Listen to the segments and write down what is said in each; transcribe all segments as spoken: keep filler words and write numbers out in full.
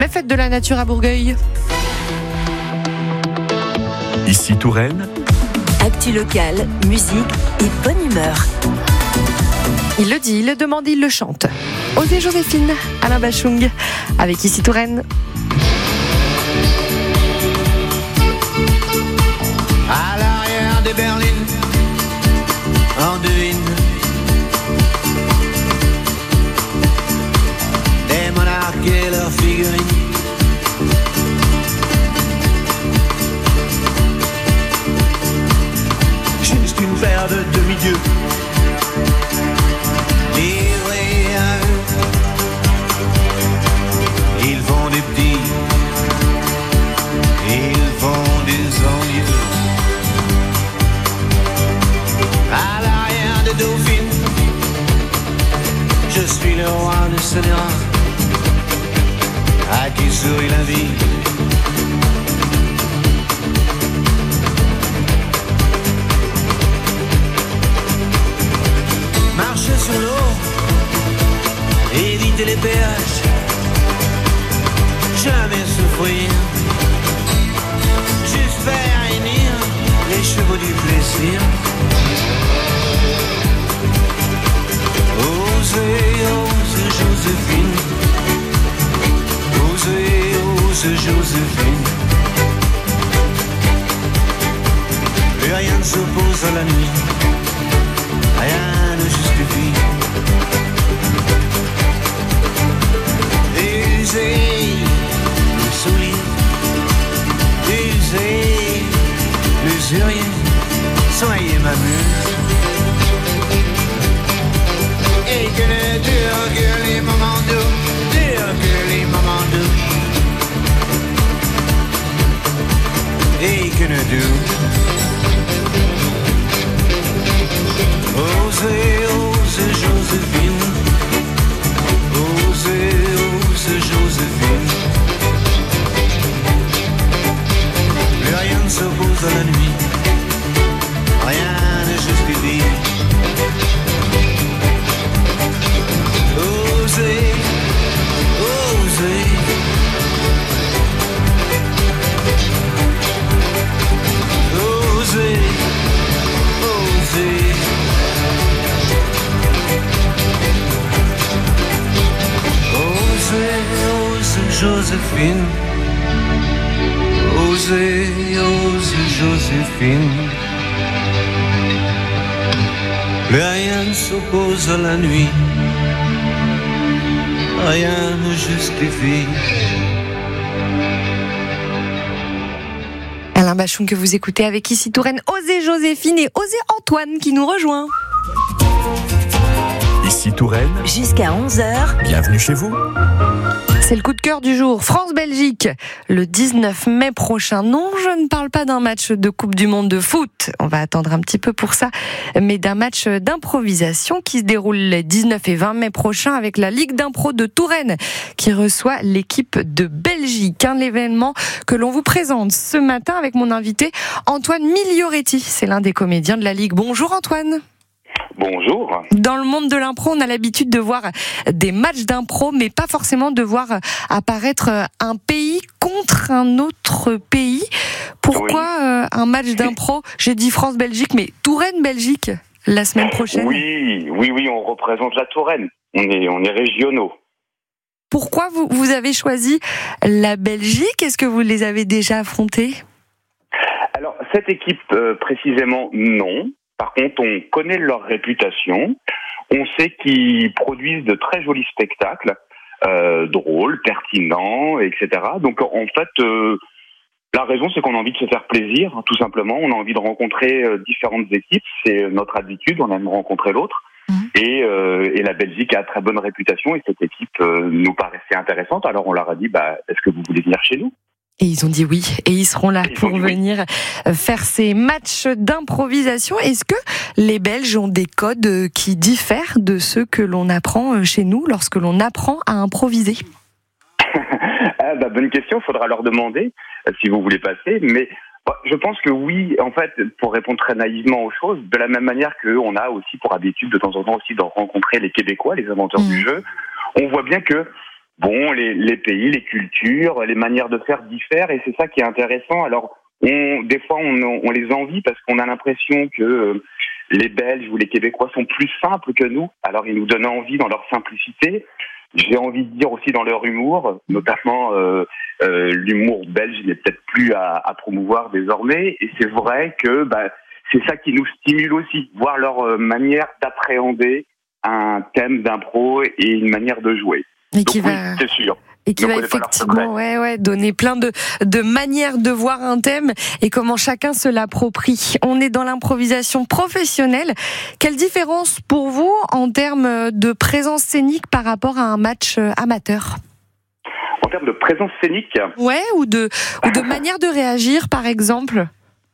La fête de la nature à Bourgueil. Ici Touraine. Actu locale, musique et bonne humeur. Il le dit, il le demande, il le chante. Osez Joséphine, Alain Bachung, avec Ici Touraine. À l'arrière des berlines, on devine des monarques et leurs figurines. Juste une paire de demi-dieux livrés à eux. Ils font des petits, ils font des envieux. À l'arrière des dauphines, je suis le roi de Sénéra, à qui sourit la vie. Marcher sur l'eau, éviter les péages, jamais souffrir, juste faire réunir les chevaux du plaisir. Osez, osez Joséphine, osez, osez Joséphine. Plus rien ne s'oppose à la nuit, rien ne justifie. Usez le soulier, usez l'usurier, soyez ma muse. Et que le dur, que les moments doux, dur que les moments doux. Et que le doux. Osez, osez Joséphine, osez, osez Joséphine. Plus rien ne s'oppose à la nuit, rien ne justifie. Osez, osez. Osez, osez. Osez, osez Joséphine. Osez, osez Joséphine. Plus rien ne s'oppose à la nuit, rien ne justifie. Alain Bachung que vous écoutez avec Ici Touraine, Osez Joséphine et Osez Antoine qui nous rejoint. Ici Touraine. Jusqu'à onze heures. Bienvenue chez vous. C'est le coup de cœur du jour. France-Belgique, le dix-neuf mai prochain. Non, je ne parle pas d'un match de Coupe du Monde de foot. On va attendre un petit peu pour ça. Mais d'un match d'improvisation qui se déroule les dix-neuf et vingt mai prochains avec la Ligue d'impro de Touraine qui reçoit l'équipe de Belgique. Un événement que l'on vous présente ce matin avec mon invité Antoine Miglioretti. C'est l'un des comédiens de la Ligue. Bonjour Antoine. Bonjour. Dans le monde de l'impro, on a l'habitude de voir des matchs d'impro, mais pas forcément de voir apparaître un pays contre un autre pays. Pourquoi oui. euh, un match d'impro ? J'ai dit France-Belgique, mais Touraine-Belgique la semaine prochaine. Oui, oui, oui, on représente la Touraine. On est, on est régionaux. Pourquoi vous, vous avez choisi la Belgique ? Est-ce que vous les avez déjà affrontés ? Alors, cette équipe, euh, précisément, non. Par contre, on connaît leur réputation, on sait qu'ils produisent de très jolis spectacles, euh, drôles, pertinents, et cetera. Donc en fait, euh, la raison c'est qu'on a envie de se faire plaisir, tout simplement. On a envie de rencontrer euh, différentes équipes, c'est notre habitude, on aime rencontrer l'autre. Mmh. Et, euh, et la Belgique a très bonne réputation et cette équipe euh, nous paraissait intéressante. Alors on leur a dit, bah, est-ce que vous voulez venir chez nous ? Et ils ont dit oui, et ils seront là pour venir oui. faire ces matchs d'improvisation. Est-ce que les Belges ont des codes qui diffèrent de ceux que l'on apprend chez nous lorsque l'on apprend à improviser ? ah bah, bonne question, il faudra leur demander si vous voulez passer. Mais je pense que oui, en fait, pour répondre très naïvement aux choses, de la même manière qu'on a aussi pour habitude de temps en temps aussi de rencontrer les Québécois, les inventeurs mmh. du jeu, on voit bien que bon, les, les pays, les cultures, les manières de faire diffèrent, et c'est ça qui est intéressant. Alors, on, des fois, on, on les envie parce qu'on a l'impression que euh, les Belges ou les Québécois sont plus simples que nous. Alors, ils nous donnent envie dans leur simplicité. J'ai envie de dire aussi dans leur humour, notamment euh, euh, l'humour belge, il est peut-être plus à, à promouvoir désormais. Et c'est vrai que bah, c'est ça qui nous stimule aussi, voir leur euh, manière d'appréhender un thème d'impro et une manière de jouer. Et qui Donc, va... oui, c'est sûr. Et qui Donc, va effectivement ouais, ouais, donner plein de, de manières de voir un thème et comment chacun se l'approprie. On est dans l'improvisation professionnelle. Quelle différence pour vous en termes de présence scénique par rapport à un match amateur ? En termes de présence scénique ? Ouais, ou de, ou de manière de réagir, par exemple ?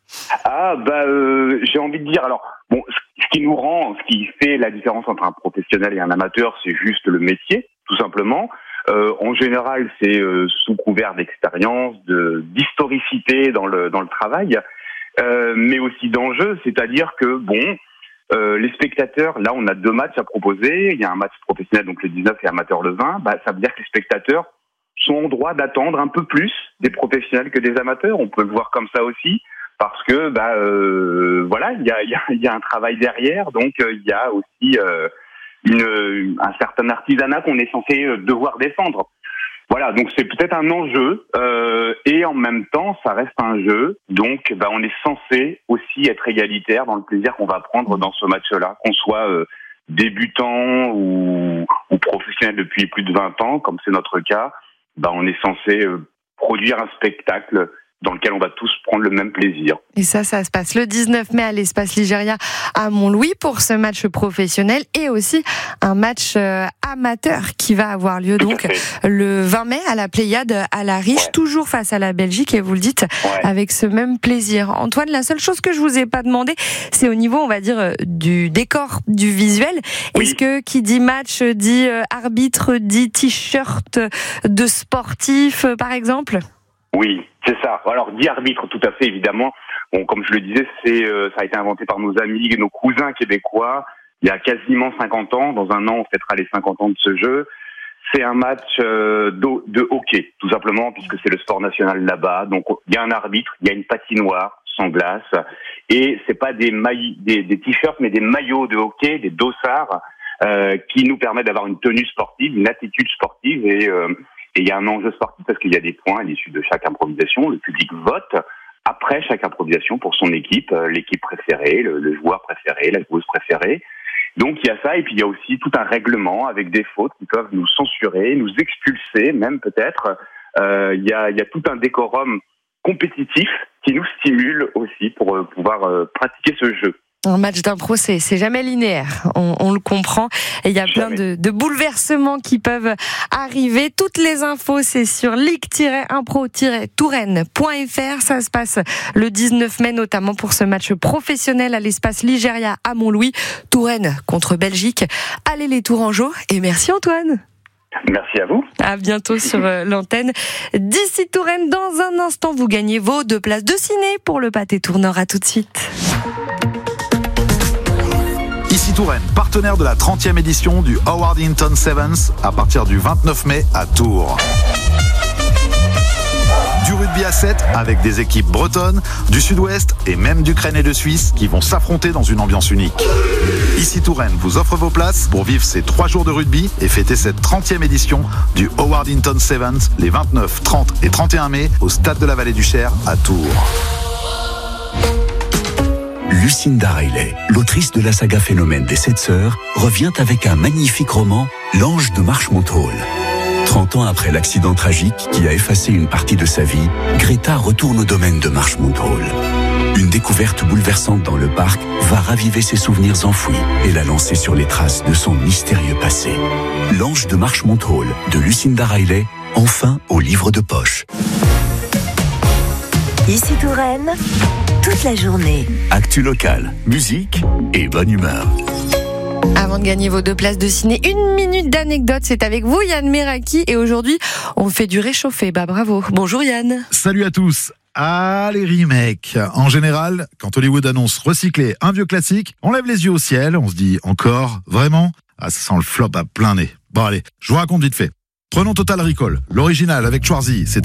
Ah, bah, euh, j'ai envie de dire, alors, bon, ce qui nous rend, ce qui fait la différence entre un professionnel et un amateur, c'est juste le métier, tout simplement. Euh, en général, c'est euh, sous couvert d'expérience, de d'historicité dans le dans le travail, euh, mais aussi d'enjeu, c'est-à-dire que bon, euh, les spectateurs, là, on a deux matchs à proposer. Il y a un match professionnel, donc le dix-neuf, et amateur le vingt. Bah, ça veut dire que les spectateurs sont en droit d'attendre un peu plus des professionnels que des amateurs. On peut le voir comme ça aussi, parce que bah euh, voilà, il y a il y a il y a un travail derrière, donc euh, il y a aussi euh, Une, un certain artisanat qu'on est censé devoir défendre. Voilà, donc c'est peut-être un enjeu, euh, et en même temps, ça reste un jeu, donc bah, on est censé aussi être égalitaire dans le plaisir qu'on va prendre dans ce match-là, qu'on soit euh, débutant ou, ou professionnel depuis plus de vingt ans, comme c'est notre cas, bah, on est censé euh, produire un spectacle dans lequel on va tous prendre le même plaisir. Et ça, ça se passe le dix-neuf mai à l'Espace Ligéria à Montlouis pour ce match professionnel et aussi un match euh, amateur qui va avoir lieu Tout donc le vingt mai à la Pléiade à la Riche, ouais. Toujours face à la Belgique, et vous le dites ouais. avec ce même plaisir. Antoine, la seule chose que je vous ai pas demandé, c'est au niveau, on va dire, du décor, du visuel. Oui. Est-ce que qui dit match dit euh, arbitre, dit t-shirt de sportif, euh, par exemple ? Oui, c'est ça. Alors, dit arbitre, tout à fait, évidemment. Bon, comme je le disais, c'est, euh, ça a été inventé par nos amis, nos cousins québécois, il y a quasiment cinquante ans. Dans un an, on fêtera les cinquante ans de ce jeu. C'est un match euh, de, de hockey, tout simplement, puisque c'est le sport national là-bas. Donc, il y a un arbitre, il y a une patinoire sans glace, et c'est pas des, mailles, des, des t-shirts, mais des maillots de hockey, des dossards, euh, qui nous permettent d'avoir une tenue sportive, une attitude sportive, et euh, Et il y a un enjeu sportif parce qu'il y a des points à l'issue de chaque improvisation. Le public vote après chaque improvisation pour son équipe, l'équipe préférée, le, le joueur préféré, la joueuse préférée. Donc il y a ça, et puis il y a aussi tout un règlement avec des fautes qui peuvent nous censurer, nous expulser même peut-être. Euh, il y a, il y a tout un décorum compétitif qui nous stimule aussi pour euh, pouvoir euh, pratiquer ce jeu. Un match d'impro, c'est, c'est jamais linéaire, on, on le comprend. Et il y a plein de, de bouleversements qui peuvent arriver. Toutes les infos, c'est sur ligue tiret impro tiret touraine point f r. Ça se passe le dix-neuf mai, notamment pour ce match professionnel à l'Espace Ligéria à Montlouis. Touraine contre Belgique. Allez les Tourangeaux, et merci Antoine. Merci à vous. À bientôt sur l'antenne d'ici Touraine. Dans un instant, vous gagnez vos deux places de ciné pour le Pâté Tourneur. À tout de suite. Ici Touraine, partenaire de la trentième édition du Howard Hinton Sevens à partir du vingt-neuf mai à Tours. Du rugby à sept avec des équipes bretonnes, du sud-ouest et même d'Ukraine et de Suisse qui vont s'affronter dans une ambiance unique. Ici Touraine vous offre vos places pour vivre ces trois jours de rugby et fêter cette trentième édition du Howard Hinton Sevens les vingt-neuf, trente et trente et un mai au Stade de la Vallée du Cher à Tours. Lucinda Riley, l'autrice de la saga Phénomène des Sept Sœurs, revient avec un magnifique roman, L'Ange de Marchmont Hall. trente ans après l'accident tragique qui a effacé une partie de sa vie, Greta retourne au domaine de Marchmont Hall. Une découverte bouleversante dans le parc va raviver ses souvenirs enfouis et la lancer sur les traces de son mystérieux passé. L'Ange de Marchmont Hall de Lucinda Riley, enfin au livre de poche. Ici Touraine, toute la journée. Actu locale, musique et bonne humeur. Avant de gagner vos deux places de ciné, une minute d'anecdote, c'est avec vous Yann Meraki, et aujourd'hui on fait du réchauffé. Bah bravo. Bonjour Yann. Salut à tous. Ah, les remakes. En général, quand Hollywood annonce recycler un vieux classique, on lève les yeux au ciel, on se dit encore, vraiment ? Ah, ça sent le flop à plein nez. Bon allez, je vous raconte vite fait. Prenons Total Recall. L'original avec Schwarzy, c'était